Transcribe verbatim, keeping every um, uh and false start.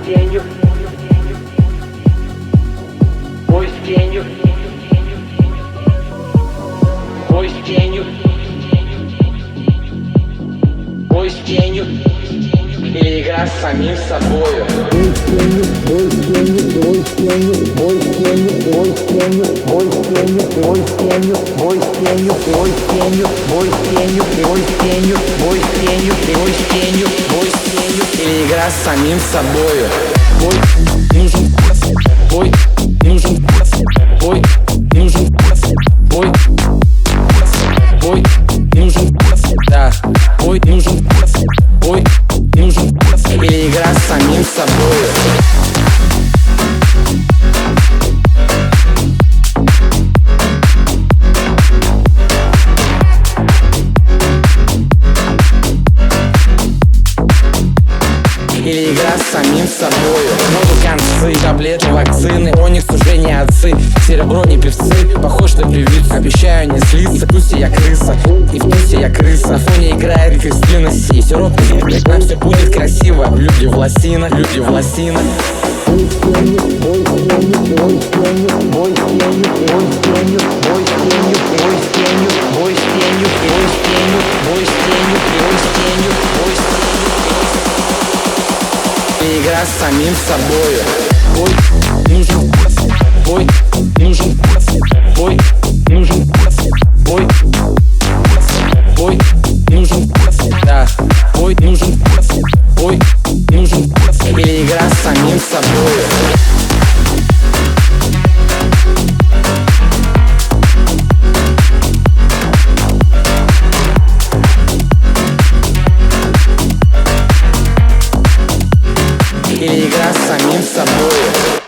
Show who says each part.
Speaker 1: тенью, бой с тенью, бой с тенью, бой с тенью, или игра с самим собою. Бой с тенью, бой с тенью, бой с тенью, бой с тенью, бой с тенью, бой с тенью, бой с тенью, бой с тенью, бой с тенью, бой с тенью, бой с тенью, бой с тенью, бой с тенью, бой с тенью, или игра с самим собою. Бой нужен, бой нужен, бой нужен, бой, бой нужен, да, бой нужен, бой нужен, или игра с самим собою. Или игра с самим собою. Моду концы, таблетки, вакцины, Оникс уже не отцы, серебро не певцы, похож на певицу. Обещаю не слиться, в вкусе я крыса, и в вкусе я крыса. На фоне играет Кристина Си. Сироп, нам все будет красиво. Люди в лосинах, люди в лосинах. Бой с тенью, бой с тенью, бой с тенью, бой с тенью, бой с тенью, бой с тенью, бой с тенью, бой с тенью, бой с тенью, бой с тенью, бой с тенью, бой с тенью. И игра с самим собою. Бой нужен, бой нужен, бой нужен, бой, бой нужен, да, бой нужен, бой нужен, или игра с самим собою. Или игра с самим собой.